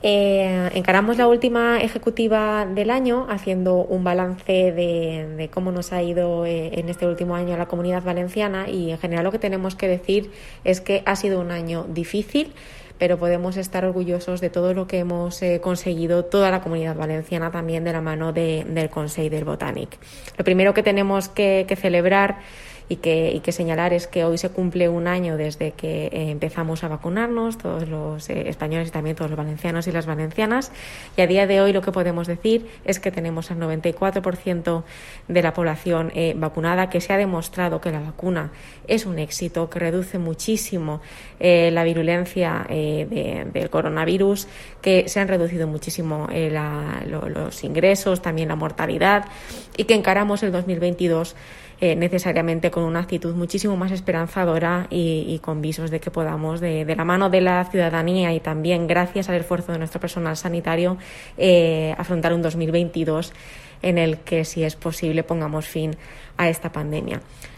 Encaramos la última ejecutiva del año haciendo un balance de cómo nos ha ido en este último año la Comunidad Valenciana, y en general lo que tenemos que decir es que ha sido un año difícil, pero podemos estar orgullosos de todo lo que hemos conseguido toda la Comunidad Valenciana, también de la mano del Consell del Botànic. Lo primero que tenemos que celebrar y que señalar es que hoy se cumple un año desde que empezamos a vacunarnos, todos los españoles y también todos los valencianos y las valencianas, y a día de hoy lo que podemos decir es que tenemos el 94% de la población vacunada, que se ha demostrado que la vacuna es un éxito, que reduce muchísimo la virulencia del coronavirus, que se han reducido muchísimo los ingresos, también la mortalidad, y que encaramos el 2022 necesariamente con una actitud muchísimo más esperanzadora y con visos de que podamos, de la mano de la ciudadanía y también gracias al esfuerzo de nuestro personal sanitario, afrontar un 2022 en el que, si es posible, pongamos fin a esta pandemia.